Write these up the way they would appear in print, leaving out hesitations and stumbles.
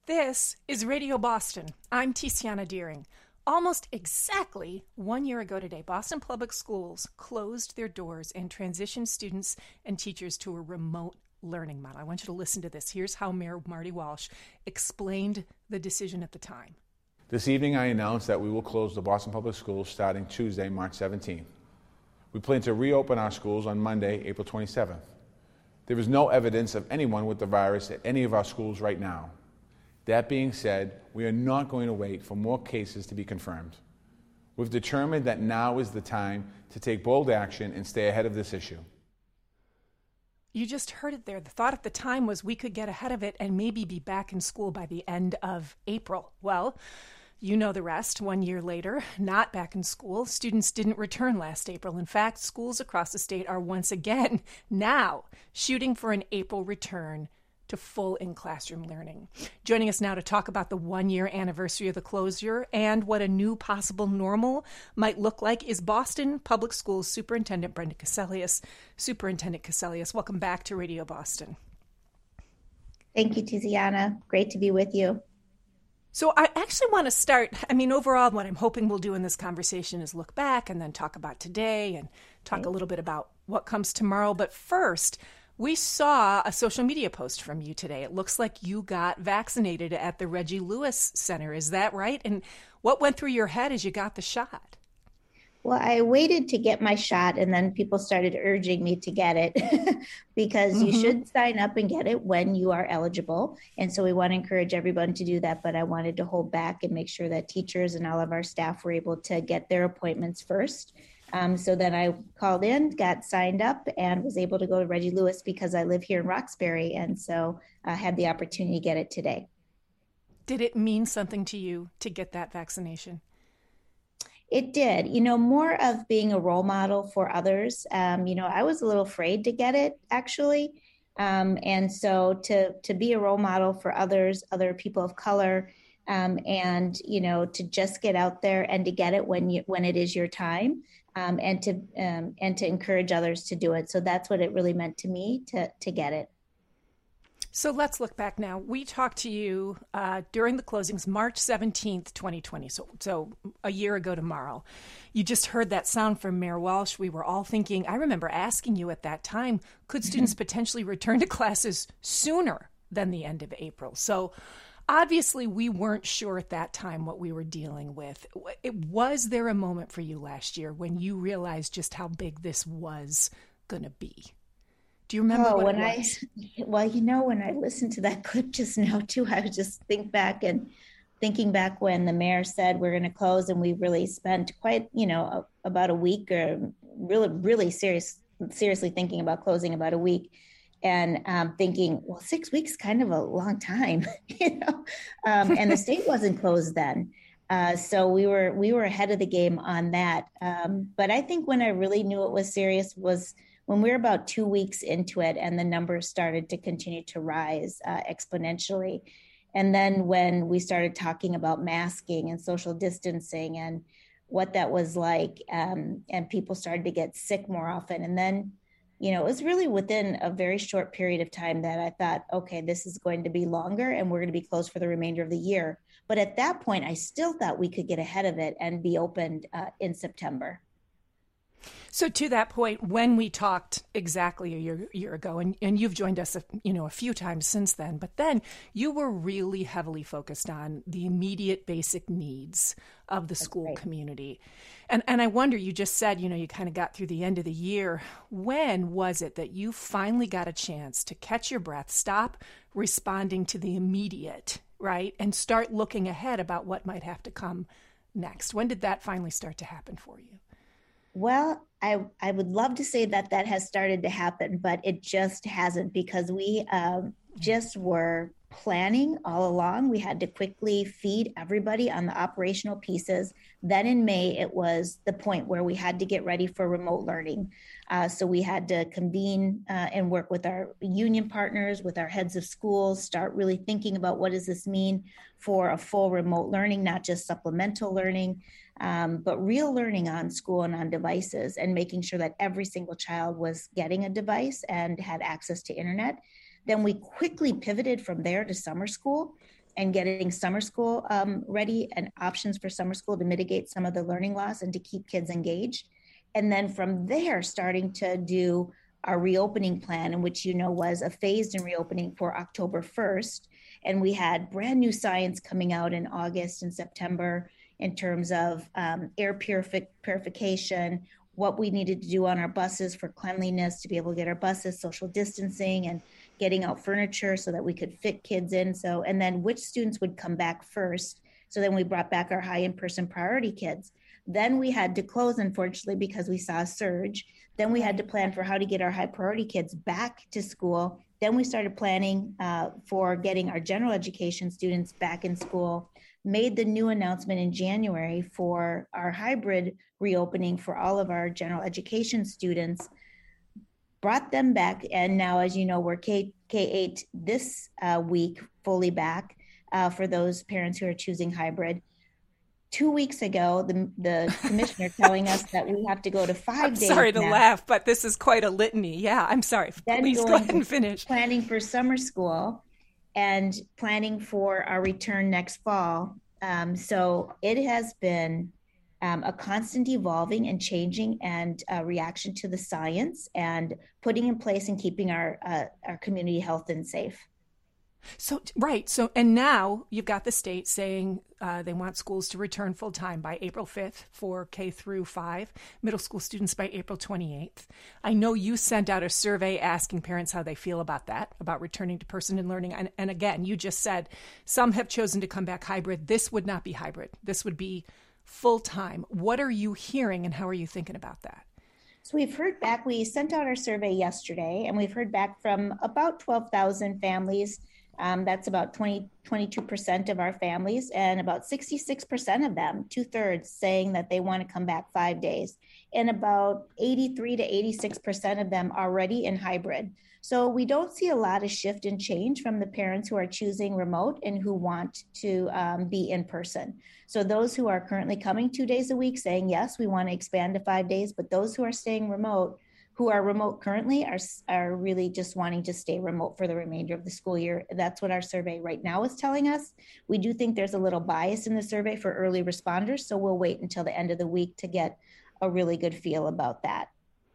This is Radio Boston. I'm Tiziana Deering. Almost exactly 1 year ago today, Boston Public Schools closed their doors and transitioned students and teachers to a remote learning model. I want you to listen to this. Here's how Mayor Marty Walsh explained the decision at the time. This evening, I announced that we will close the Boston Public Schools starting Tuesday, March 17th. We plan to reopen our schools on Monday, April 27th. There is no evidence of anyone with the virus at any of our schools right now. That being said, we are not going to wait for more cases to be confirmed. We've determined that now is the time to take bold action and stay ahead of this issue. You just heard it there. The thought at the time was we could get ahead of it and maybe be back in school by the end of April. Well, you know the rest. 1 year later, not back in school. Students didn't return last April. In fact, schools across the state are once again now shooting for an April return to full in-classroom learning. Joining us now to talk about the 1 year anniversary of the closure and what a new possible normal might look like is Boston Public Schools Superintendent Brenda Cassellius. Superintendent Cassellius, welcome back to Radio Boston. Thank you, Tiziana. Great to be with you. So I actually want to start, overall, what I'm hoping we'll do in this conversation is look back and then talk about today and talk a little bit about what comes tomorrow. But first, we saw a social media post from you today. It looks like you got vaccinated at the Reggie Lewis Center. Is that right? And what went through your head as you got the shot? Well, I waited to get my shot, and then people started urging me to get it because you should sign up and get it when you are eligible. And so we want to encourage everyone to do that. But I wanted to hold back and make sure that teachers and all of our staff were able to get their appointments first. So then I called in, got signed up, and was able to go to Reggie Lewis because I live here in Roxbury. And so I had the opportunity to get it today. Did it mean something to you to get that vaccination? It did, more of being a role model for others. I was a little afraid to get it, actually. And so to be a role model for others, other people of color, and, to just get out there and to get it when it is your time, and to encourage others to do it. So that's what it really meant to me to get it. So let's look back now. We talked to you during the closings, March 17th, 2020. So a year ago tomorrow. You just heard that sound from Mayor Walsh. We were all thinking, I remember asking you at that time, could students potentially return to classes sooner than the end of April? So obviously we weren't sure at that time what we were dealing with. Was there a moment for you last year when you realized just how big this was going to be? Do you remember what it was? When I listened to that clip just now too, I would just thinking back when the mayor said we're going to close, and we really spent quite, about a week, or really seriously thinking about closing about a week, and thinking, well, 6 weeks, kind of a long time, and the state wasn't closed then. So we were ahead of the game on that. But I think when I really knew it was serious was when we were about 2 weeks into it and the numbers started to continue to rise exponentially. And then when we started talking about masking and social distancing and what that was like, and people started to get sick more often. And then, it was really within a very short period of time that I thought, okay, this is going to be longer and we're going to be closed for the remainder of the year. But at that point, I still thought we could get ahead of it and be opened in September. So to that point, when we talked exactly a year ago, and you've joined us a few times since then, but then you were really heavily focused on the immediate basic needs of the school community. And I wonder, you just said, you kind of got through the end of the year. When was it that you finally got a chance to catch your breath, stop responding to the immediate, right, and start looking ahead about what might have to come next? When did that finally start to happen for you? Well, I would love to say that has started to happen, but it just hasn't, because we just were planning all along. We had to quickly feed everybody on the operational pieces. Then in May, it was the point where we had to get ready for remote learning. So we had to convene and work with our union partners, with our heads of schools, start really thinking about what does this mean for a full remote learning, not just supplemental learning, but real learning on school and on devices, and making sure that every single child was getting a device and had access to internet. Then we quickly pivoted from there to summer school. and getting summer school ready and options for summer school to mitigate some of the learning loss and to keep kids engaged. And then from there, starting to do our reopening plan, in which, was a phased in reopening for October 1st. And we had brand new science coming out in August and September in terms of air purification, what we needed to do on our buses for cleanliness to be able to get our buses, social distancing, and getting out furniture so that we could fit kids in. So, and then which students would come back first. So then we brought back our high in-person priority kids. Then we had to close, unfortunately, because we saw a surge. Then we had to plan for how to get our high priority kids back to school. Then we started planning for getting our general education students back in school, made the new announcement in January for our hybrid reopening for all of our general education students, brought them back. And now, as you know, we're K-8 this week, fully back for those parents who are choosing hybrid. 2 weeks ago, the commissioner telling us that we have to go to 5 days. Sorry to laugh, but this is quite a litany. Yeah, I'm sorry. Please go ahead and finish. Planning for summer school and planning for our return next fall. So it has been a constant evolving and changing and reaction to the science and putting in place and keeping our community healthy and safe. So, right. So, and now you've got the state saying they want schools to return full time by April 5th for K through 5, middle school students by April 28th. I know you sent out a survey asking parents how they feel about that, about returning to person and learning. And again, you just said some have chosen to come back hybrid. This would not be hybrid. This would be full time. What are you hearing and how are you thinking about that? So we've heard back. We sent out our survey yesterday, and we've heard back from about 12,000 families. That's about 22% of our families, and about 66% of them, 2/3, saying that they want to come back 5 days, and about 83 to 86% of them already in hybrid. So we don't see a lot of shift and change from the parents who are choosing remote and who want to be in person. So those who are currently coming 2 days a week saying, yes, we want to expand to 5 days, but those who are staying remote, who are remote currently, are really just wanting to stay remote for the remainder of the school year. That's what our survey right now is telling us. We do think there's a little bias in the survey for early responders, so we'll wait until the end of the week to get a really good feel about that.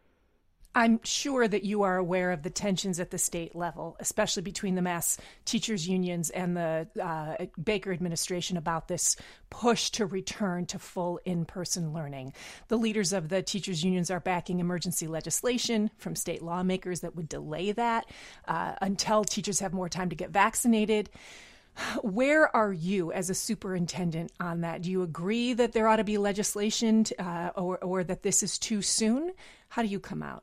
I'm sure that you are aware of the tensions at the state level, especially between the Mass Teachers Unions and the Baker administration about this push to return to full in-person learning. The leaders of the teachers unions are backing emergency legislation from state lawmakers that would delay that until teachers have more time to get vaccinated. Where are you as a superintendent on that? Do you agree that there ought to be legislation or that this is too soon? How do you come out?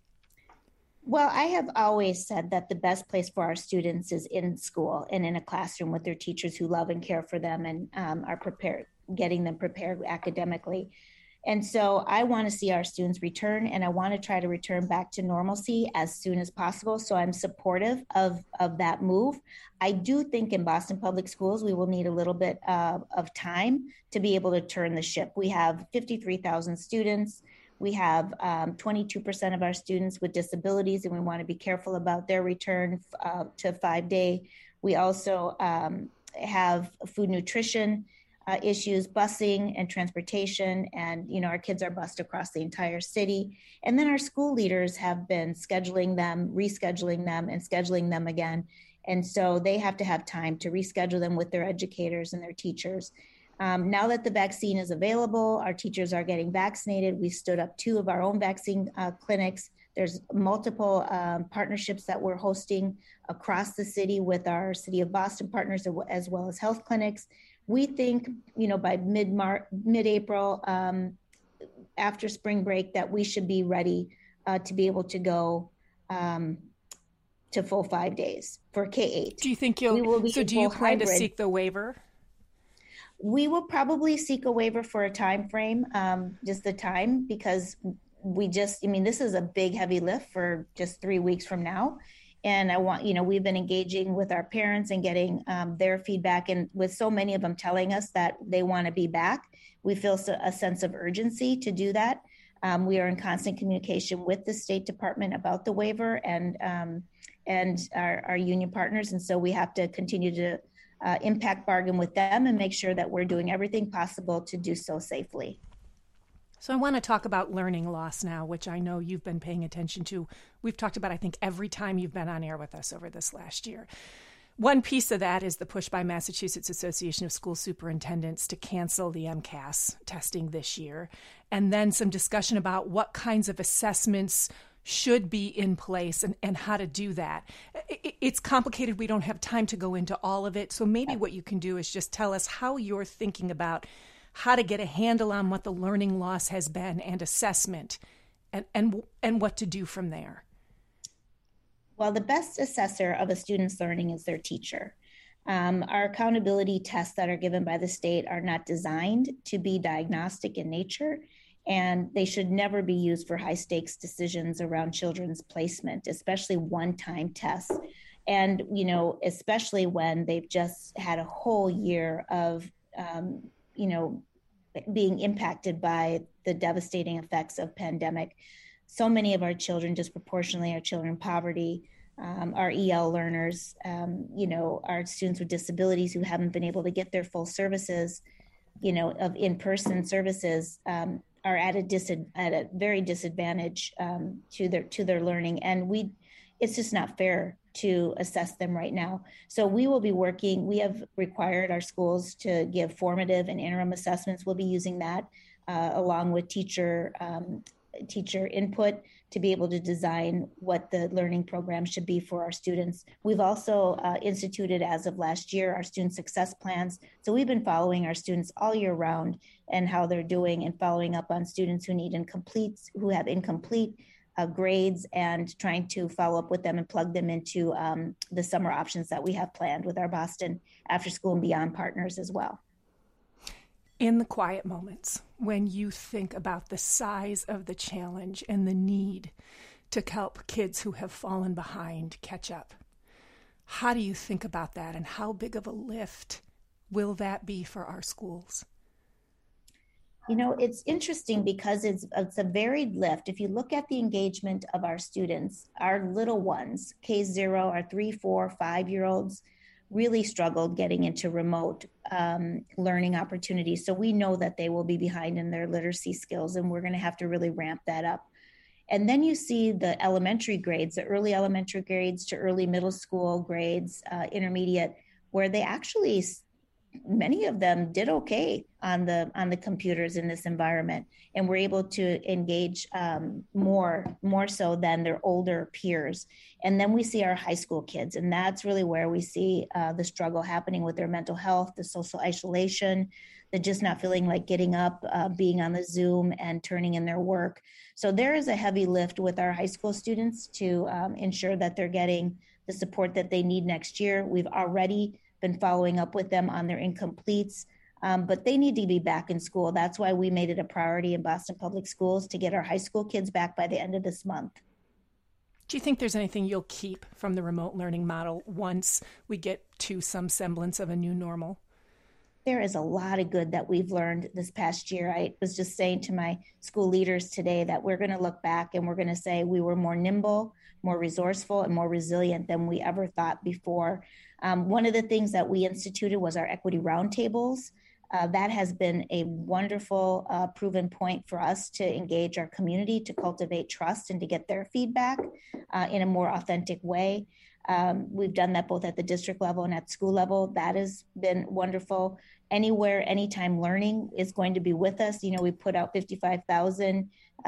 Well, I have always said that the best place for our students is in school and in a classroom with their teachers who love and care for them and are prepared, getting them prepared academically. And so I want to see our students return, and I want to try to return back to normalcy as soon as possible. So I'm supportive of that move. I do think in Boston Public Schools, we will need a little bit of time to be able to turn the ship. We have 53,000 students. We have 22% of our students with disabilities, and we want to be careful about their return to 5 day. We also have food nutrition issues, busing and transportation, and our kids are bused across the entire city. And then our school leaders have been scheduling them, rescheduling them, and scheduling them again. And so they have to have time to reschedule them with their educators and their teachers. Now that the vaccine is available, our teachers are getting vaccinated. We stood up 2 of our own vaccine clinics. There's multiple partnerships that we're hosting across the city with our City of Boston partners, as well as health clinics. We think, by mid-April, after spring break, that we should be ready to be able to go to full 5 days for K-8. Do you think do you plan to seek the waiver? We will probably seek a waiver for a time frame, just the time, because this is a big, heavy lift for just 3 weeks from now. And I want, we've been engaging with our parents and getting their feedback. And with so many of them telling us that they want to be back, we feel a sense of urgency to do that. We are in constant communication with the State Department about the waiver and our union partners. And so we have to continue to impact bargain with them and make sure that we're doing everything possible to do so safely. So I want to talk about learning loss now, which I know you've been paying attention to. We've talked about, I think, every time you've been on air with us over this last year. One piece of that is the push by Massachusetts Association of School Superintendents to cancel the MCAS testing this year, and then some discussion about what kinds of assessments should be in place and how to do that. It's complicated. We don't have time to go into all of it. So maybe what you can do is just tell us how you're thinking about how to get a handle on what the learning loss has been and assessment and what to do from there. Well, the best assessor of a student's learning is their teacher. Our accountability tests that are given by the state are not designed to be diagnostic in nature, and they should never be used for high stakes decisions around children's placement, especially one-time tests. And, especially when they've just had a whole year of, being impacted by the devastating effects of pandemic. So many of our children, disproportionately our children in poverty, our EL learners, our students with disabilities who haven't been able to get their full services, of in-person services, are at a very disadvantage to their learning, and it's just not fair to assess them right now. So we will be working. We have required our schools to give formative and interim assessments. We'll be using that along with teacher input to be able to design what the learning program should be for our students. We've also instituted, as of last year, our student success plans. So we've been following our students all year round and how they're doing, and following up on students who have incomplete grades, and trying to follow up with them and plug them into the summer options that we have planned with our Boston After School and Beyond partners as well. In the quiet moments, when you think about the size of the challenge and the need to help kids who have fallen behind catch up, how do you think about that, and how big of a lift will that be for our schools? It's interesting because it's a varied lift. If you look at the engagement of our students, our little ones, K0, our 3, 4, 5-year-olds, really struggled getting into remote learning opportunities. So we know that they will be behind in their literacy skills, and we're going to have to really ramp that up. And then you see the elementary grades, the early elementary grades to early middle school grades, intermediate, where they actually, many of them did okay on the computers in this environment, and were able to engage more so than their older peers. And then we see our high school kids, and that's really where we see the struggle happening with their mental health, the social isolation, the just not feeling like getting up, being on the Zoom and turning in their work. So there is a heavy lift with our high school students to ensure that they're getting the support that they need next year. We've already been following up with them on their incompletes, but they need to be back in school. That's why we made it a priority in Boston Public Schools to get our high school kids back by the end of this month. Do you think there's anything you'll keep from the remote learning model once we get to some semblance of a new normal? There is a lot of good that we've learned this past year. I was just saying to my school leaders today that we're going to look back and we're going to say we were more nimble, more resourceful, and more resilient than we ever thought before. One of the things that we instituted was our equity roundtables. That has been a wonderful proven point for us to engage our community, to cultivate trust, and to get their feedback in a more authentic way. We've done that both at the district level and at school level. That has been wonderful. Anywhere, anytime learning is going to be with us. We put out 55,000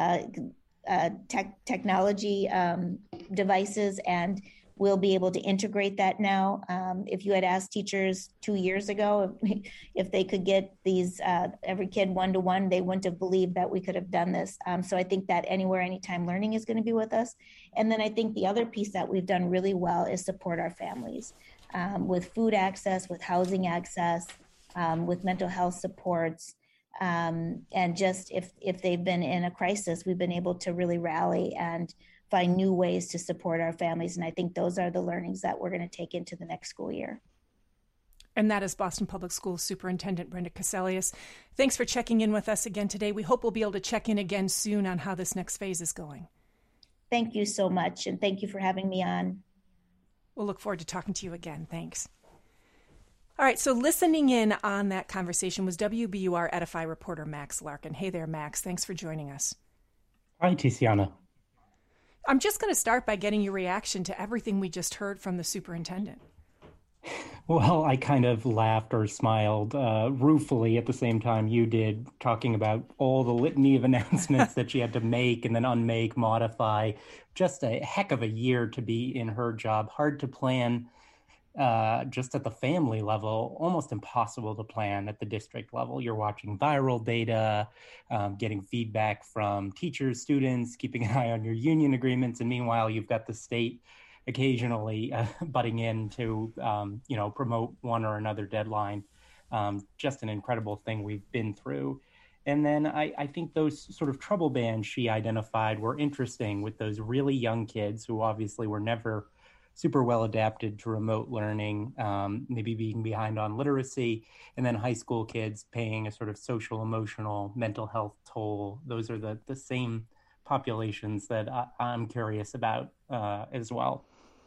technology devices, and we'll be able to integrate that now. If you had asked teachers 2 years ago if they could get these every kid one-to-one, they wouldn't have believed that we could have done this. So I think that anywhere, anytime learning is going to be with us. And then I think the other piece that we've done really well is support our families with food access, with housing access, with mental health supports. And just if they've been in a crisis, we've been able to really rally and find new ways to support our families. And I think those are the learnings that we're going to take into the next school year. And that is Boston Public Schools Superintendent Brenda Cassellius. Thanks for checking in with us again today. We hope we'll be able to check in again soon on how this next phase is going. Thank you so much. And thank you for having me on. We'll look forward to talking to you again. Thanks. All right, so listening in on that conversation was WBUR Edify reporter Max Larkin. Hey there, Max. Thanks for joining us. Hi, Tiziana. I'm just going to start by getting your reaction to everything we just heard from the superintendent. Well, I kind of laughed or smiled ruefully at the same time you did, talking about all the litany of announcements that she had to make and then unmake, modify. Just a heck of a year to be in her job. Hard to plan just at the family level, almost impossible to plan at the district level. You're watching viral data, getting feedback from teachers, students, keeping an eye on your union agreements. And meanwhile, you've got the state occasionally butting in to, promote one or another deadline. Just an incredible thing we've been through. And then I think those sort of trouble bands she identified were interesting, with those really young kids who obviously were never super well adapted to remote learning, maybe being behind on literacy, and then high school kids paying a sort of social, emotional, mental health toll. Those are the same populations that I'm curious about as well.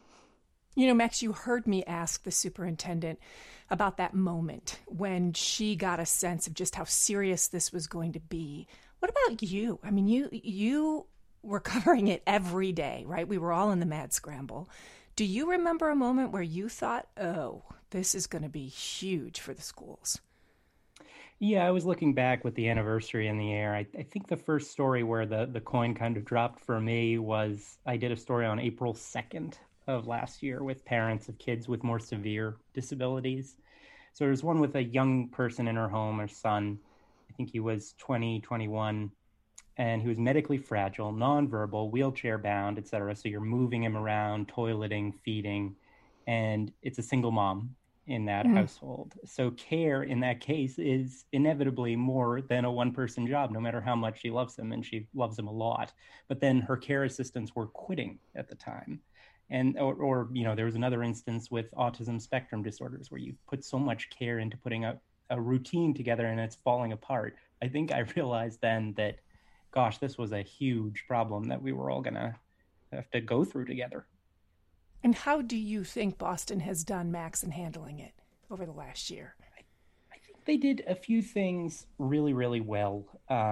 You know, Max, you heard me ask the superintendent about that moment when she got a sense of just how serious this was going to be. What about you? I mean, you were covering it every day, right? We were all in the mad scramble. Do you remember a moment where you thought, oh, this is going to be huge for the schools? Yeah, I was looking back with the anniversary in the air. I think the first story where the coin kind of dropped for me was I did a story on April 2nd of last year with parents of kids with more severe disabilities. So there was one with a young person in her home, her son. I think he was 20, 21, and he was medically fragile, nonverbal, wheelchair bound, et cetera. So you're moving him around, toileting, feeding, and it's a single mom in that household. So care in that case is inevitably more than a one-person job, no matter how much she loves him, and she loves him a lot. But then her care assistants were quitting at the time. And or there was another instance with autism spectrum disorders where you put so much care into putting a routine together and it's falling apart. I think I realized then that, gosh, this was a huge problem that we were all going to have to go through together. And how do you think Boston has done, Max, in handling it over the last year? I think they did a few things really, really well.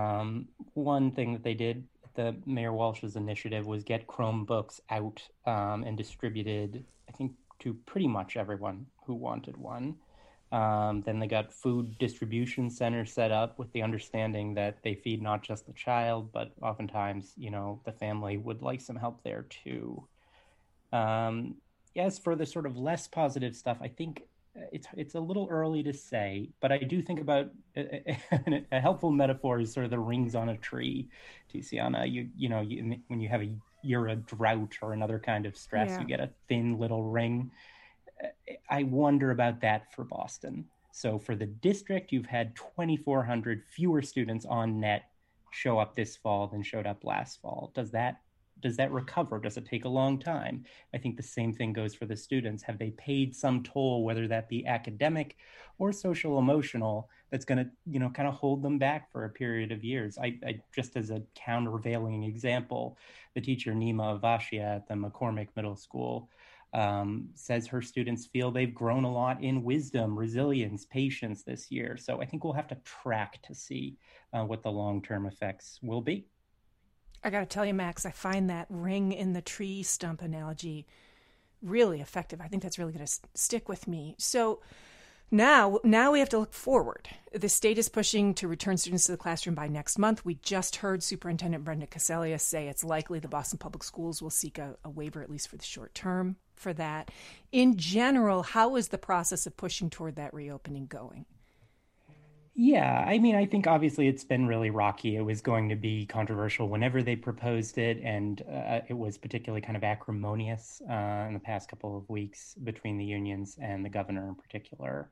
One thing that they did, the Mayor Walsh's initiative, was get Chromebooks out and distributed, I think, to pretty much everyone who wanted one. Then they got food distribution centers set up with the understanding that they feed not just the child, but oftentimes, the family would like some help there too. As for the sort of less positive stuff, I think it's a little early to say, but I do think about a helpful metaphor is sort of the rings on a tree, Tiziana. When you have you're a drought or another kind of stress, you get a thin little ring. I wonder about that for Boston. So for the district, you've had 2,400 fewer students on net show up this fall than showed up last fall. Does that recover? Does it take a long time? I think the same thing goes for the students. Have they paid some toll, whether that be academic or social emotional, that's going to, kind of hold them back for a period of years? I just as a countervailing example, the teacher Nima Avashia at the McCormick Middle School says her students feel they've grown a lot in wisdom, resilience, patience this year. So I think we'll have to track to see what the long-term effects will be. I got to tell you, Max, I find that ring in the tree stump analogy really effective. I think that's really going to stick with me. So now we have to look forward. The state is pushing to return students to the classroom by next month. We just heard Superintendent Brenda Casella say it's likely the Boston Public Schools will seek a waiver, at least for the short term, for that. In general, how is the process of pushing toward that reopening going? Yeah, I mean, I think obviously it's been really rocky. It was going to be controversial whenever they proposed it, and it was particularly kind of acrimonious in the past couple of weeks between the unions and the governor in particular.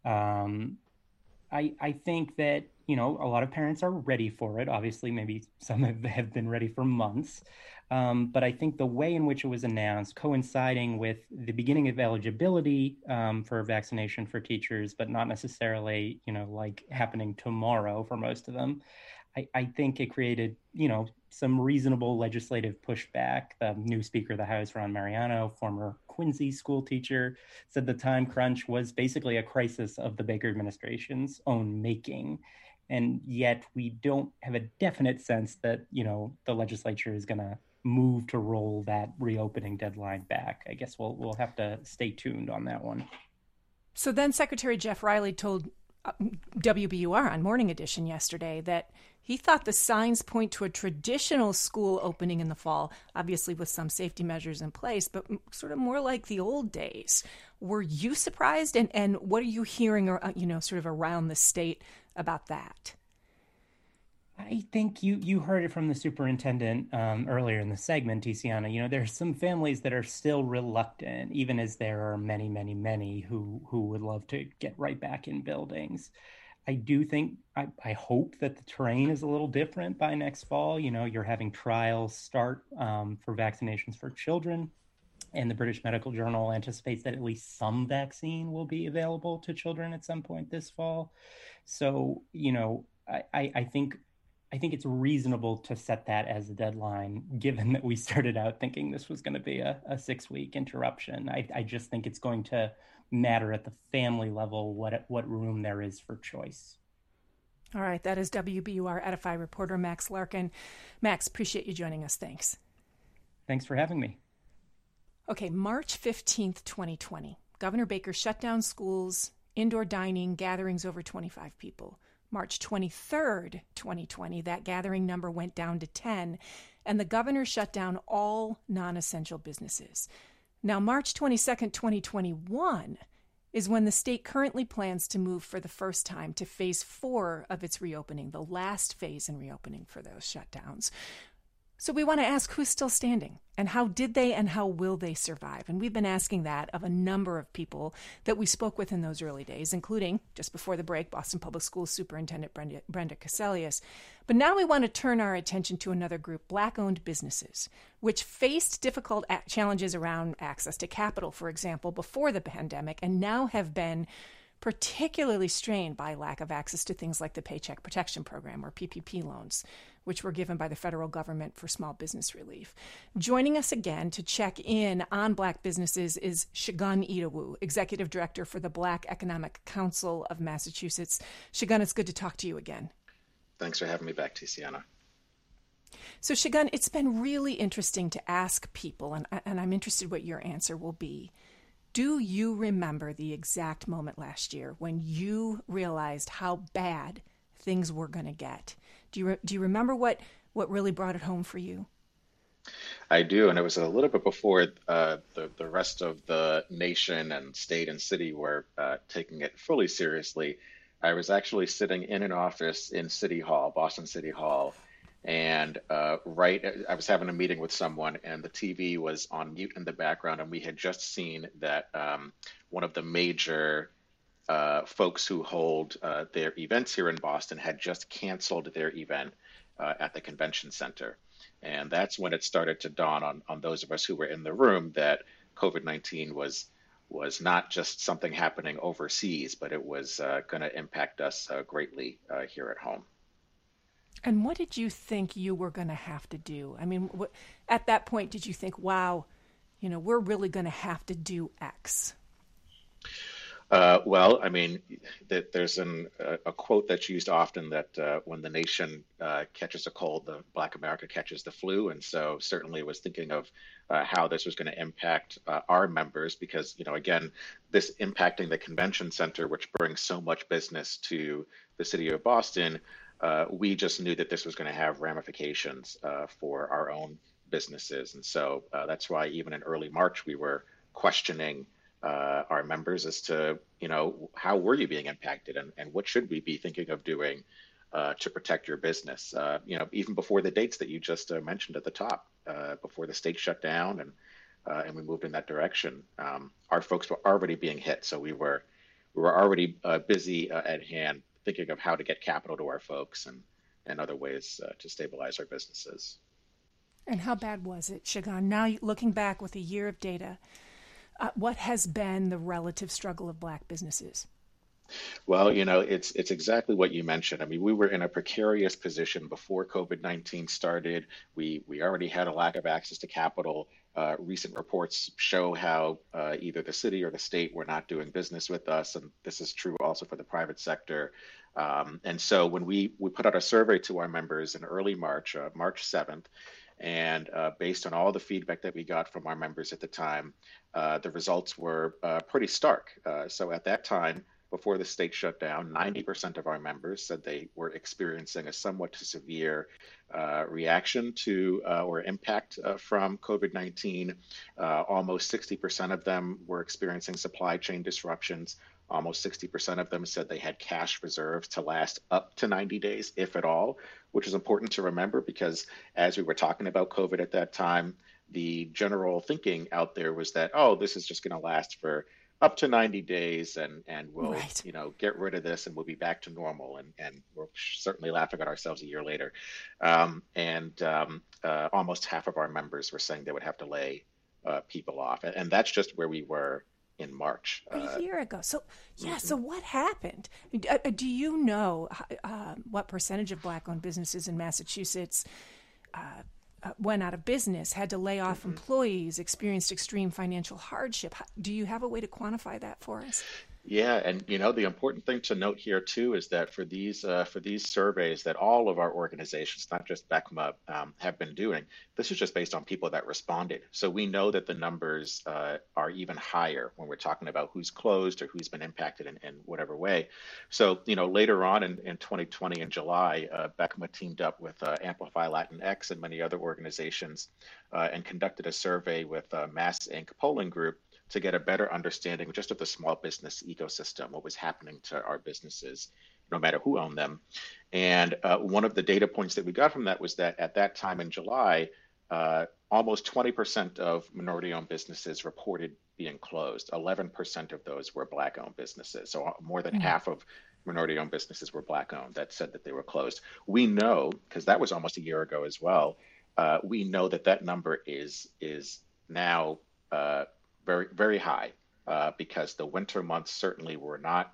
I think that, a lot of parents are ready for it. Obviously, maybe some have been ready for months. But I think the way in which it was announced, coinciding with the beginning of eligibility for vaccination for teachers, but not necessarily, like happening tomorrow for most of them, I think it created, some reasonable legislative pushback. The new Speaker of the House, Ron Mariano, former Quincy school teacher, said the time crunch was basically a crisis of the Baker administration's own making. And yet we don't have a definite sense that, the legislature is going to move to roll that reopening deadline back. I guess we'll have to stay tuned on that one. So then Secretary Jeff Riley told WBUR on Morning Edition yesterday that he thought the signs point to a traditional school opening in the fall, obviously with some safety measures in place, but sort of more like the old days. Were you surprised? And what are you hearing, sort of around the state about that? I think you heard it from the superintendent earlier in the segment, Tiziana. There's some families that are still reluctant, even as there are many, many, many who would love to get right back in buildings. I do think, I hope that the terrain is a little different by next fall. You're having trials start for vaccinations for children, and the British Medical Journal anticipates that at least some vaccine will be available to children at some point this fall. So, I think it's reasonable to set that as a deadline, given that we started out thinking this was going to be a 6-week interruption. I just think it's going to matter at the family level what room there is for choice. All right, that is WBUR Edify reporter Max Larkin. Max, appreciate you joining us. Thanks. Thanks for having me. Okay, March 15th, 2020. Governor Baker shut down schools, indoor dining, gatherings over 25 people. March 23rd, 2020, that gathering number went down to 10, and the governor shut down all non-essential businesses. Now, March 22nd, 2021 is when the state currently plans to move for the first time to phase 4 of its reopening, the last phase in reopening for those shutdowns. So we want to ask who's still standing and how did they and how will they survive? And we've been asking that of a number of people that we spoke with in those early days, including, just before the break, Boston Public Schools Superintendent Brenda Cassellius. But now we want to turn our attention to another group, Black-owned businesses, which faced difficult challenges around access to capital, for example, before the pandemic, and now have been particularly strained by lack of access to things like the Paycheck Protection Program or PPP loans, which were given by the federal government for small business relief. Joining us again to check in on Black businesses is Shagun Idowu, Executive Director for the Black Economic Council of Massachusetts. Shagun, it's good to talk to you again. Thanks for having me back, Tiziana. So Shagun, it's been really interesting to ask people, and I'm interested what your answer will be. Do you remember the exact moment last year when you realized how bad things were going to get? Do you remember what really brought it home for you? I do, and it was a little bit before the rest of the nation and state and city were taking it fully seriously. I was actually sitting in an office in City Hall, Boston City Hall, and I was having a meeting with someone, and the TV was on mute in the background, and we had just seen that one of the major folks who hold their events here in Boston had just canceled their event at the convention center. And that's when it started to dawn on those of us who were in the room that COVID-19 was not just something happening overseas, but it was going to impact us greatly here at home. And what did you think you were going to have to do? I mean, at that point, did you think, wow, we're really going to have to do X? Well, I mean, there's a quote that's used often that when the nation catches a cold, the Black America catches the flu. And so certainly was thinking of how this was going to impact our members because, again, this impacting the convention center, which brings so much business to the city of Boston, we just knew that this was going to have ramifications for our own businesses. And so that's why even in early March, we were questioning our members as to, how were you being impacted and what should we be thinking of doing to protect your business? Even before the dates that you just mentioned at the top, before the state shut down and we moved in that direction, our folks were already being hit. So we were already busy at hand thinking of how to get capital to our folks and other ways to stabilize our businesses. And how bad was it, Shagun? Now looking back with a year of data, what has been the relative struggle of Black businesses? Well, it's exactly what you mentioned. I mean, we were in a precarious position before COVID-19 started. We already had a lack of access to capital recent reports show how either the city or the state were not doing business with us, and this is true also for the private sector. And so when we put out a survey to our members in early March, March 7th, and based on all the feedback that we got from our members at the time, the results were pretty stark. So at that time, before the state shut down, 90% of our members said they were experiencing a somewhat severe reaction to or impact from COVID-19. Almost 60% of them were experiencing supply chain disruptions. Almost 60% of them said they had cash reserves to last up to 90 days, if at all, which is important to remember because as we were talking about COVID at that time, the general thinking out there was that, oh, this is just going to last for up to 90 days and we'll, get rid of this and we'll be back to normal. And we're certainly laughing at ourselves a year later. Almost half of our members were saying they would have to lay people off. And that's just where we were in March. A year ago. So, so what happened? Do you know what percentage of Black-owned businesses in Massachusetts went out of business, had to lay off employees, experienced extreme financial hardship? Do you have a way to quantify that for us? Yeah, and the important thing to note here too is that for these surveys that all of our organizations, not just BECMA, have been doing, this is just based on people that responded. So we know that the numbers are even higher when we're talking about who's closed or who's been impacted in whatever way. So later on in 2020 in July, BECMA teamed up with Amplify Latinx and many other organizations and conducted a survey with Mass Inc. Polling Group to get a better understanding just of the small business ecosystem, what was happening to our businesses, no matter who owned them. And one of the data points that we got from that was that at that time in July, almost 20% of minority-owned businesses reported being closed. 11% of those were Black-owned businesses. So more than half of minority-owned businesses were Black-owned that said that they were closed. We know, because that was almost a year ago as well, we know that number is now very, very high because the winter months certainly were not,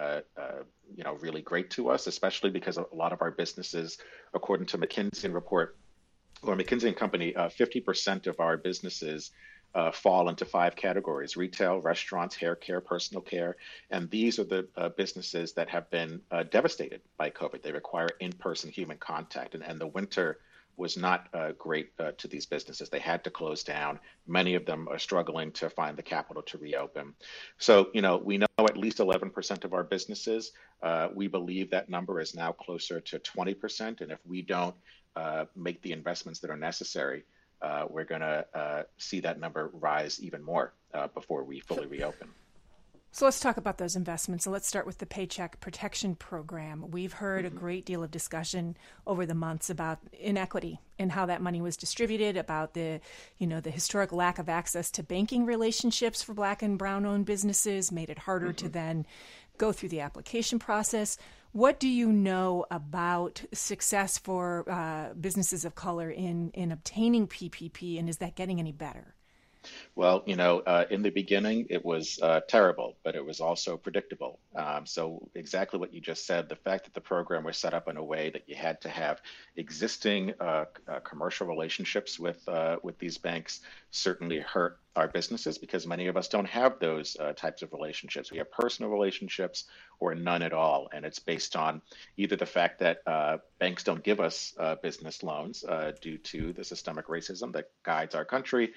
really great to us, especially because a lot of our businesses, according to McKinsey report, or McKinsey and Company, 50% of our businesses fall into 5 categories: retail, restaurants, hair care, personal care. And these are the businesses that have been devastated by COVID. They require in-person human contact. And the winter was not great to these businesses. They had to close down. Many of them are struggling to find the capital to reopen. So, we know at least 11% of our businesses. We believe that number is now closer to 20%. And if we don't make the investments that are necessary, we're going to see that number rise even more before we fully reopen. So let's talk about those investments. And let's start with the Paycheck Protection Program. We've heard a great deal of discussion over the months about inequity and how that money was distributed, about the historic lack of access to banking relationships for Black and Brown-owned businesses, made it harder to then go through the application process. What do you know about success for businesses of color in obtaining PPP, and is that getting any better? Well, in the beginning, it was terrible, but it was also predictable. So exactly what you just said, the fact that the program was set up in a way that you had to have existing commercial relationships with these banks certainly hurt our businesses because many of us don't have those types of relationships. We have personal relationships or none at all. And it's based on either the fact that banks don't give us business loans due to the systemic racism that guides our country,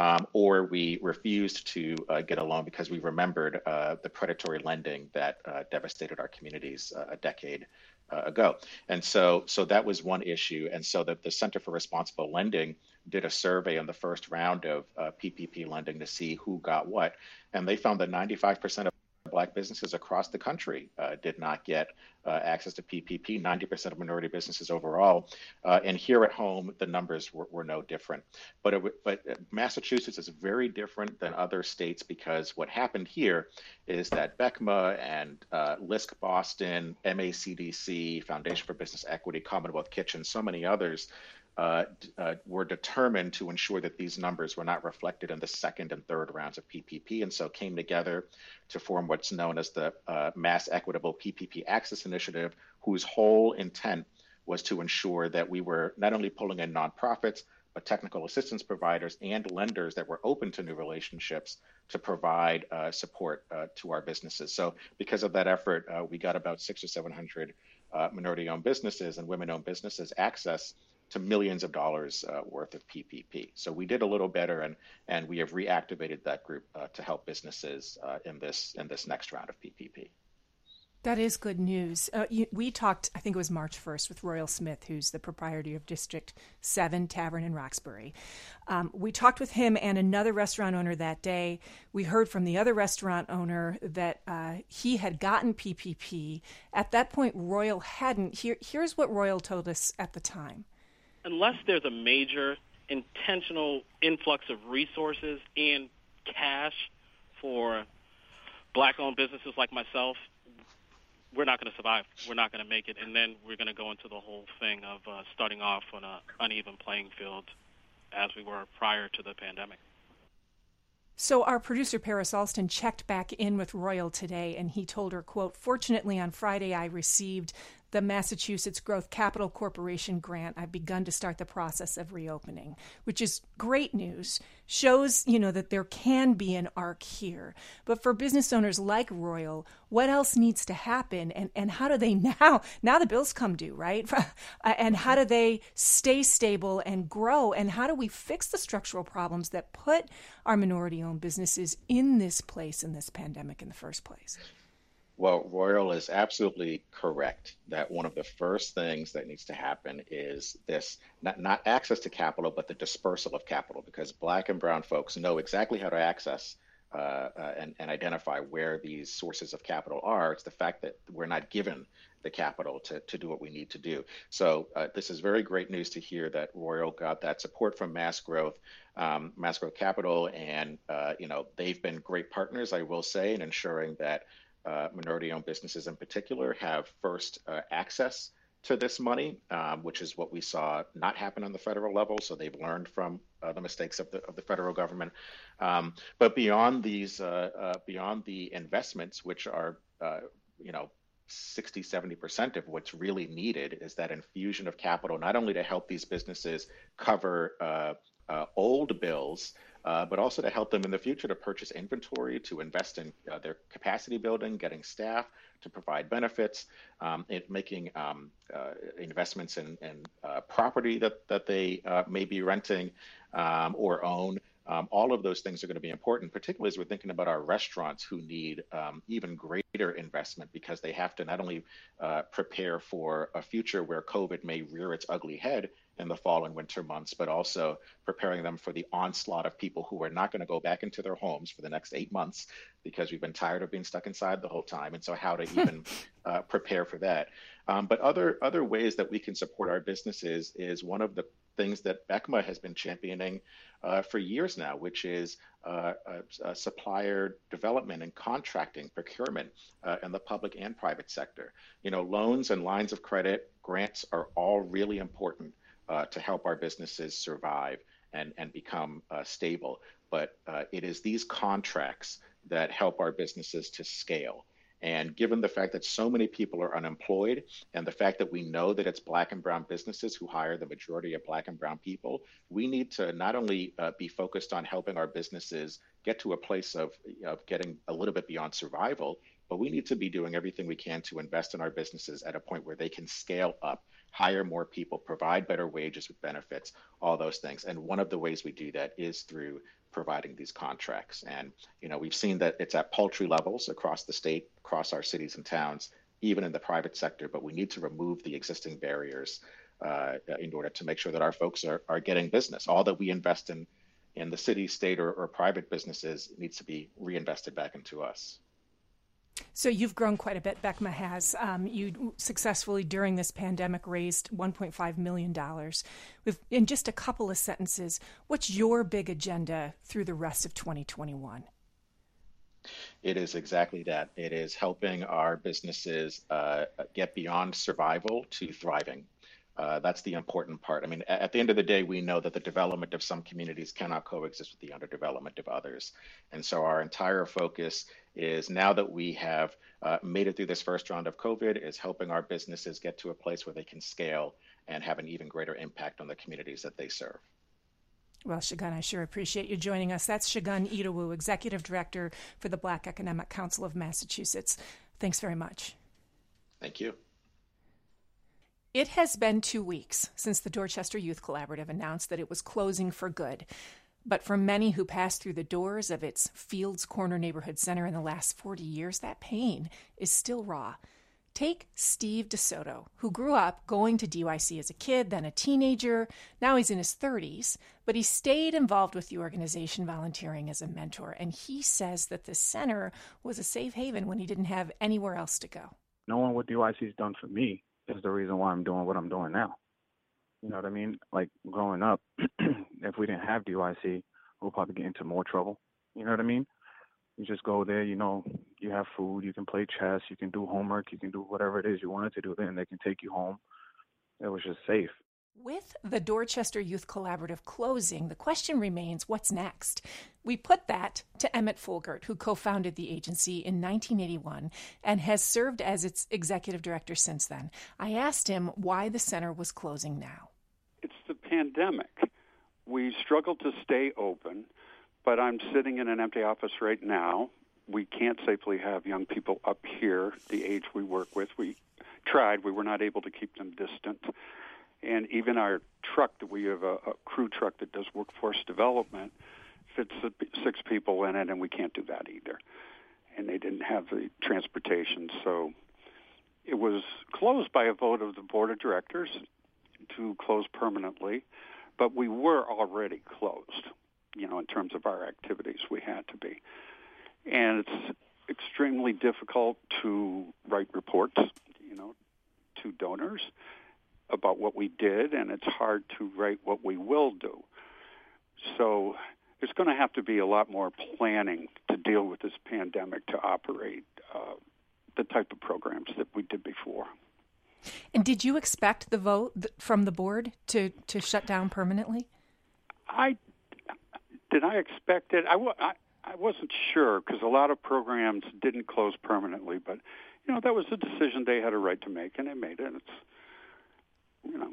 or we refused to get a loan because we remembered the predatory lending that devastated our communities a decade ago. And so that was one issue. And so that the Center for Responsible Lending did a survey on the first round of PPP lending to see who got what. And they found that 95% of Black businesses across the country did not get access to PPP, 90% of minority businesses overall. And here at home, the numbers were no different. But Massachusetts is very different than other states because what happened here is that BECMA and LISC Boston, MACDC, Foundation for Business Equity, Commonwealth Kitchen, so many others were determined to ensure that these numbers were not reflected in the second and third rounds of PPP, and so came together to form what's known as the Mass Equitable PPP Access Initiative, whose whole intent was to ensure that we were not only pulling in nonprofits, but technical assistance providers and lenders that were open to new relationships to provide support to our businesses. So because of that effort, we got about 600 or 700 minority-owned businesses and women-owned businesses access to millions of dollars worth of PPP. So we did a little better, and we have reactivated that group to help businesses in this next round of PPP. That is good news. We talked, I think it was March 1st, with Royal Smith, who's the proprietor of District 7 Tavern in Roxbury. We talked with him and another restaurant owner that day. We heard from the other restaurant owner that he had gotten PPP. At that point, Royal hadn't. Here's what Royal told us at the time. Unless there's a major intentional influx of resources and cash for Black-owned businesses like myself, we're not going to survive. We're not going to make it. And then we're going to go into the whole thing of starting off on an uneven playing field as we were prior to the pandemic. So our producer, Paris Alston, checked back in with Royal today, and he told her, quote, "Fortunately, on Friday, I received the Massachusetts Growth Capital Corporation grant. I've begun to start the process of reopening," which is great news. Shows, that there can be an arc here. But for business owners like Royal, what else needs to happen? And how do they now the bills come due, right? And how do they stay stable and grow? And how do we fix the structural problems that put our minority-owned businesses in this place in this pandemic in the first place? Well, Royal is absolutely correct that one of the first things that needs to happen is this, not access to capital, but the dispersal of capital, because Black and brown folks know exactly how to access and identify where these sources of capital are. It's the fact that we're not given the capital to do what we need to do. So this is very great news to hear that Royal got that support from Mass Growth Capital, and they've been great partners, I will say, in ensuring that minority-owned businesses in particular have first access to this money, which is what we saw not happen on the federal level. So they've learned from the mistakes of the federal government. But beyond the investments, which are 60-70% of what's really needed, is that infusion of capital, not only to help these businesses cover old bills, but also to help them in the future to purchase inventory, to invest in their capacity building, getting staff, to provide benefits, making investments in property that they may be renting or own. All of those things are going to be important, particularly as we're thinking about our restaurants who need even greater investment, because they have to not only prepare for a future where COVID may rear its ugly head in the fall and winter months, but also preparing them for the onslaught of people who are not going to go back into their homes for the next 8 months because we've been tired of being stuck inside the whole time. And so how to even prepare for that. But other ways that we can support our businesses is one of the things that BECMA has been championing for years now, which is supplier development and contracting, procurement in the public and private sector. Loans and lines of credit, grants are all really important to help our businesses survive and become stable. But it is these contracts that help our businesses to scale. And given the fact that so many people are unemployed, and the fact that we know that it's Black and brown businesses who hire the majority of Black and brown people, we need to not only be focused on helping our businesses get to a place of getting a little bit beyond survival, but we need to be doing everything we can to invest in our businesses at a point where they can scale up, hire more people, provide better wages with benefits, all those things. And one of the ways we do that is through providing these contracts. And, we've seen that it's at paltry levels across the state, across our cities and towns, even in the private sector, but we need to remove the existing barriers in order to make sure that our folks are getting business. All that we invest in the city, state, or private businesses needs to be reinvested back into us. So you've grown quite a bit, BECMA has. You successfully, during this pandemic, raised $1.5 million. In just a couple of sentences, what's your big agenda through the rest of 2021? It is exactly that. It is helping our businesses get beyond survival to thriving. That's the important part. I mean, at the end of the day, we know that the development of some communities cannot coexist with the underdevelopment of others. And so our entire focus is, now that we have made it through this first round of COVID, is helping our businesses get to a place where they can scale and have an even greater impact on the communities that they serve. Well, Shagun, I sure appreciate you joining us. That's Shagun Idowu, Executive Director for the Black Economic Council of Massachusetts. Thanks very much. Thank you. It has been 2 weeks since the Dorchester Youth Collaborative announced that it was closing for good. But for many who passed through the doors of its Fields Corner Neighborhood Center in the last 40 years, that pain is still raw. Take Steve DeSoto, who grew up going to DYC as a kid, then a teenager. Now he's in his 30s, but he stayed involved with the organization, volunteering as a mentor. And he says that the center was a safe haven when he didn't have anywhere else to go. Knowing what DYC's done for me is the reason why I'm doing what I'm doing now. You know what I mean? Like growing up, if we didn't have DYC, we'll probably get into more trouble. You know what I mean? You just go there, you know, you have food, you can play chess, you can do homework, you can do whatever it is you wanted to do there, and they can take you home. It was just safe. With the Dorchester Youth Collaborative closing, the question remains, what's next? We put that to Emmett Fulgert, who co-founded the agency in 1981 and has served as its executive director since then. I asked him why the center was closing now. It's the pandemic. We struggled to stay open, but I'm sitting in an empty office right now. We can't safely have young people up here, the age we work with. We tried. We were not able to keep them distant. And even our truck, that we have a crew truck that does workforce development, fits 6 people in it, and we can't do that either. And they didn't have the transportation. So it was closed by a vote of the board of directors to close permanently, but we were already closed, you know, in terms of our activities. We had to be. And it's extremely difficult to write reports, you know, to donors about what we did, and it's hard to write what we will do. So there's going to have to be a lot more planning to deal with this pandemic to operate the type of programs that we did before. And did you expect the vote from the board to shut down permanently? Did I expect it? I wasn't sure, because a lot of programs didn't close permanently, but, you know, that was a decision they had a right to make, and they made it. It's, you know.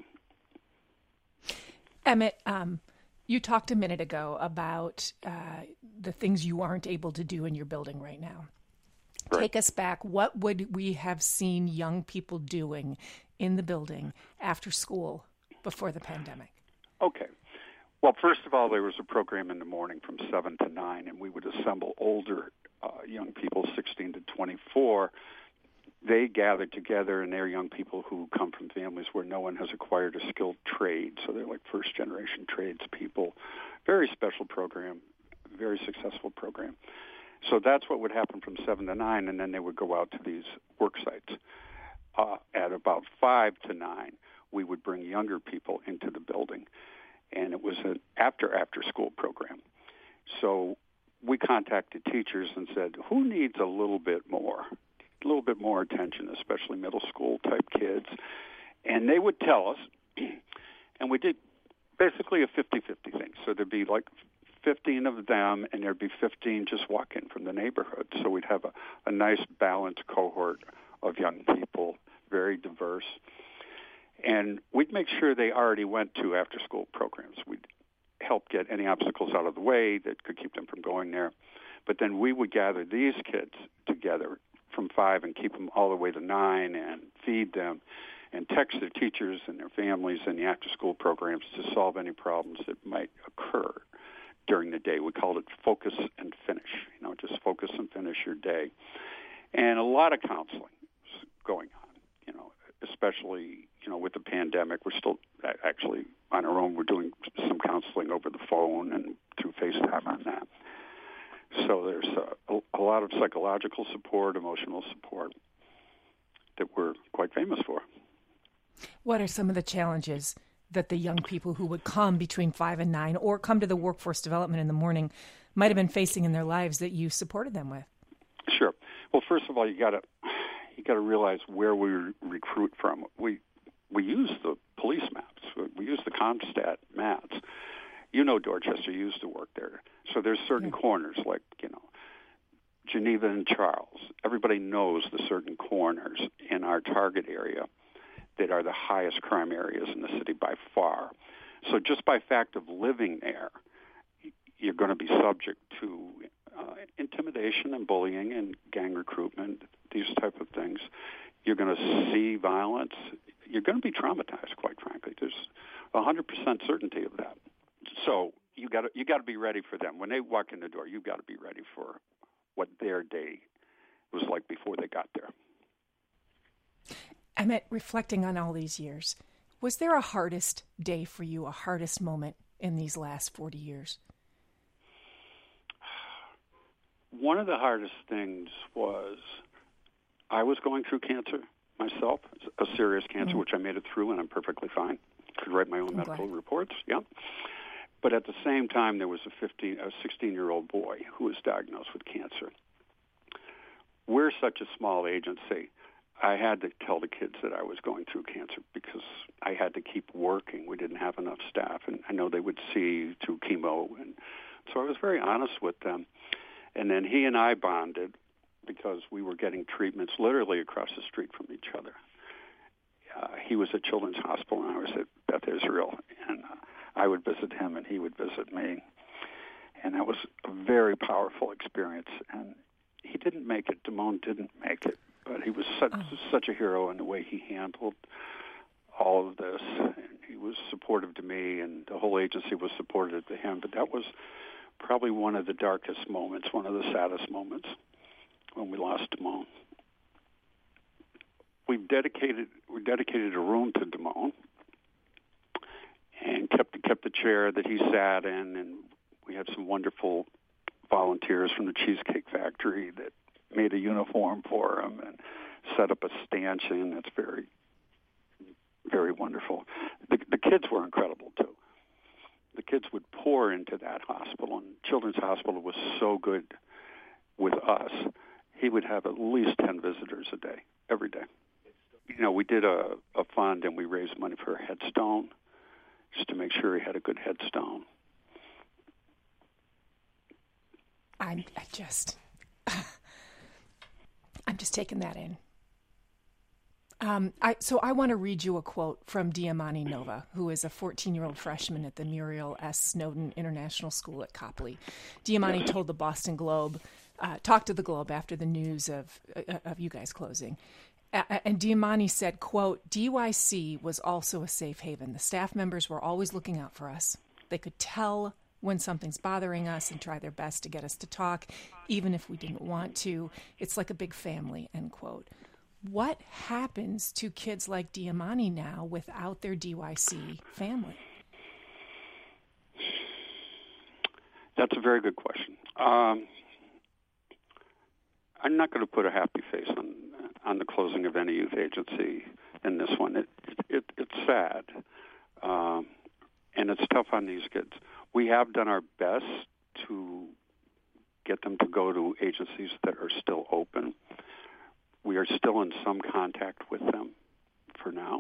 Emmett, you talked a minute ago about the things you aren't able to do in your building right now. Right. Take us back. What would we have seen young people doing in the building after school before the pandemic? Okay. Well, first of all, there was a program in the morning from 7 to 9, and we would assemble older young people, 16 to 24. They gathered together, and they're young people who come from families where no one has acquired a skilled trade, so they're like first-generation tradespeople. Very special program, very successful program. So that's what would happen from 7 to 9, and then they would go out to these work sites. At about 5 to 9, we would bring younger people into the building, and it was an after-school program. So we contacted teachers and said, who needs a little bit more attention, especially middle school type kids? And they would tell us, and we did basically a 50-50 thing. So there'd be like 15 of them, and there'd be 15 just walk-in from the neighborhood. So we'd have a nice balanced cohort of young people, very diverse. And we'd make sure they already went to after-school programs. We'd help get any obstacles out of the way that could keep them from going there. But then we would gather these kids together from 5 and keep them all the way to 9 and feed them and text their teachers and their families in the after-school programs to solve any problems that might occur during the day. We called it focus and finish, you know, just focus and finish your day. And a lot of counseling was going on, you know, especially, you know, with the pandemic. We're still actually on our own. We're doing some counseling over the phone and through FaceTime on that. So there's a lot of psychological support, emotional support that we're quite famous for. What are some of the challenges that the young people who would come between 5 and 9 or come to the workforce development in the morning might have been facing in their lives that you supported them with? Sure. Well, first of all, you got to realize where we recruit from. We use the police maps. We use the CompStat maps. You know, Dorchester used to work there. So there's certain corners like, you know, Geneva and Charles. Everybody knows the certain corners in our target area that are the highest crime areas in the city by far. So just by fact of living there, you're going to be subject to intimidation and bullying and gang recruitment, these type of things. You're going to see violence. You're going to be traumatized, quite frankly. There's 100% certainty of that. So you got to be ready for them. When they walk in the door, you've got to be ready for what their day was like before they got there. Emmett, reflecting on all these years, was there a hardest day for you, a hardest moment in these last 40 years? One of the hardest things was I was going through cancer myself, a serious cancer, which I made it through, and I'm perfectly fine. Could write my own medical reports, yeah. But at the same time, there was a 16-year-old boy who was diagnosed with cancer. We're such a small agency. I had to tell the kids that I was going through cancer because I had to keep working. We didn't have enough staff, and I know they would see through chemo. And so I was very honest with them. And then he and I bonded because we were getting treatments literally across the street from each other. He was at Children's Hospital, and I was at Beth Israel. And I would visit him, and he would visit me. And that was a very powerful experience. And he didn't make it. Damone didn't make it. But he was such a hero in the way he handled all of this. And he was supportive to me, and the whole agency was supportive to him. But that was probably one of the darkest moments, one of the saddest moments when we lost Damone. We dedicated a room to Damone and kept the chair that he sat in, and we had some wonderful volunteers from the Cheesecake Factory that made a uniform for him and set up a stanchion. That's very, very wonderful. The kids were incredible, too. The kids would pour into that hospital, and Children's Hospital was so good with us. He would have at least 10 visitors a day, every day. You know, we did a fund, and we raised money for a headstone just to make sure he had a good headstone. I'm just taking that in. So I want to read you a quote from Diamani Nova, who is a 14-year-old freshman at the Muriel S. Snowden International School at Copley. Diamani told the Boston Globe, talked to the Globe after the news of you guys closing. And Diamani said, quote, "DYC was also a safe haven. The staff members were always looking out for us. They could tell when something's bothering us and try their best to get us to talk, even if we didn't want to. It's like a big family," end quote. What happens to kids like Diamani now without their DYC family? That's a very good question. I'm not going to put a happy face on the closing of any youth agency in this one. It's sad, and it's tough on these kids. We have done our best to get them to go to agencies that are still open. We are still in some contact with them for now,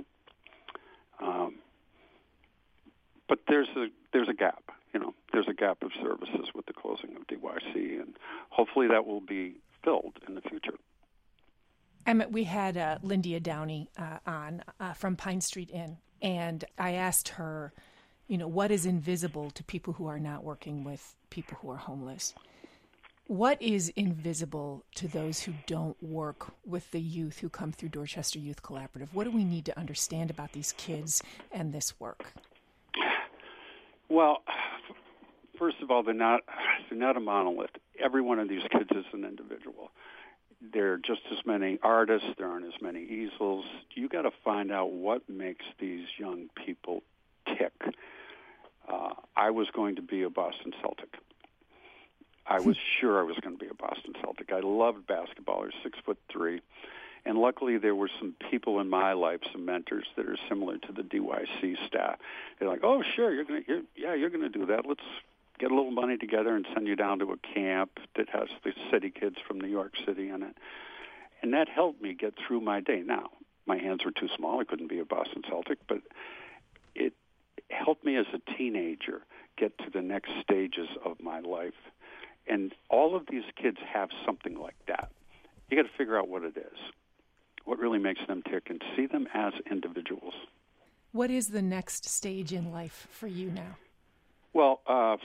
but there's a gap. You know, there's a gap of services with the closing of DYC, and hopefully that will be filled in the future. Emmett, we had Lyndia Downey on from Pine Street Inn, and I asked her, you know, what is invisible to people who are not working with people who are homeless? What is invisible to those who don't work with the youth who come through Dorchester Youth Collaborative? What do we need to understand about these kids and this work? Well, first of all, they're not a monolith. Every one of these kids is an individual. There are just as many artists. There aren't as many easels. You got to find out what makes these young people tick. I was going to be a Boston Celtic. I was sure I was going to be a Boston Celtic. I loved basketball. I was 6'3", and luckily there were some people in my life, some mentors that are similar to the DYC staff. They're like, "Oh, sure, you're going to do that. Let's get a little money together and send you down to a camp that has the city kids from New York City in it." And that helped me get through my day. Now, my hands were too small. I couldn't be a Boston Celtic, but it helped me as a teenager get to the next stages of my life. And all of these kids have something like that. You got to figure out what it is, what really makes them tick, and see them as individuals. What is the next stage in life for you now? Well,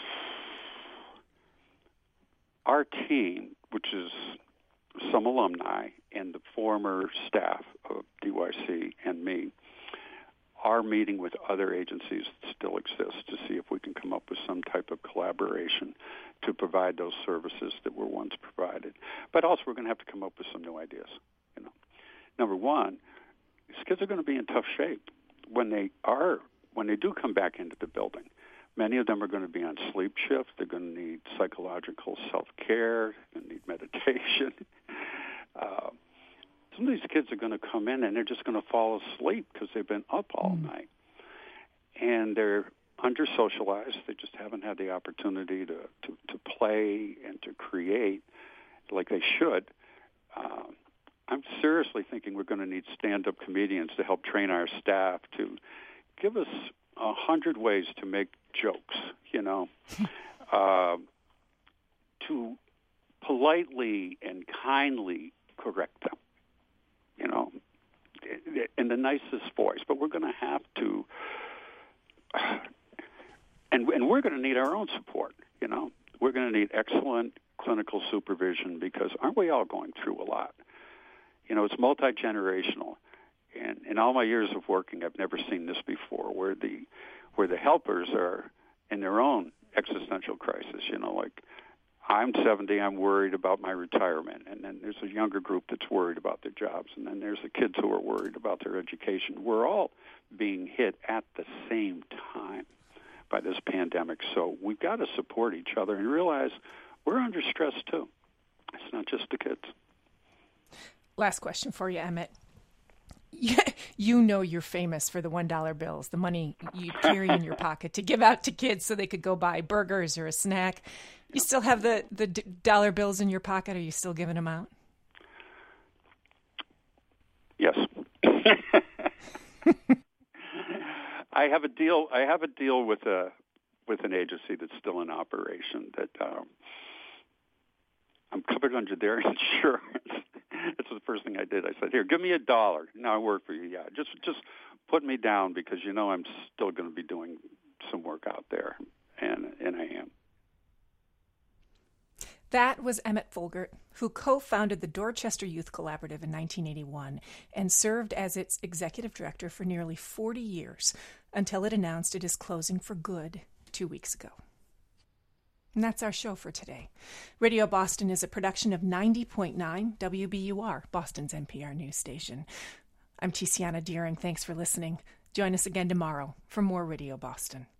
our team, which is some alumni and the former staff of DYC and me, are meeting with other agencies that still exist to see if we can come up with some type of collaboration to provide those services that were once provided. But also we're going to have to come up with some new ideas. Number one, these kids are going to be in tough shape when they do come back into the building. Many of them are going to be on sleep shift. They're going to need psychological self-care. They're going to need meditation. Some of these kids are going to come in and they're just going to fall asleep because they've been up all night. And they're under-socialized. They just haven't had the opportunity to play and to create like they should. I'm seriously thinking we're going to need stand-up comedians to help train our staff to give us 100 ways to make jokes, to politely and kindly correct them, in the nicest voice. But we're going to have to, and we're going to need our own support, We're going to need excellent clinical supervision because aren't we all going through a lot? It's multi-generational. And in all my years of working, I've never seen this before, where the helpers are in their own existential crisis. Like I'm 70, I'm worried about my retirement, and then there's a younger group that's worried about their jobs, and then there's the kids who are worried about their education. We're all being hit at the same time by this pandemic, so we've got to support each other and realize we're under stress too. It's not just the kids. Last question for you, Emmett. You're famous for the $1 bills, the money you carry in your pocket to give out to kids so they could go buy burgers or a snack. You still have the dollar bills in your pocket? Are you still giving them out? Yes. I have a deal with an agency that's still in operation that I'm covered under their insurance. That's the first thing I did. I said, "Here, give me $1. Now I work for you. Yeah, just put me down because I'm still going to be doing some work out there, and I am." That was Emmett Folgert, who co-founded the Dorchester Youth Collaborative in 1981 and served as its executive director for nearly 40 years until it announced it is closing for good 2 weeks ago. And that's our show for today. Radio Boston is a production of 90.9 WBUR, Boston's NPR news station. I'm Tiziana Deering. Thanks for listening. Join us again tomorrow for more Radio Boston.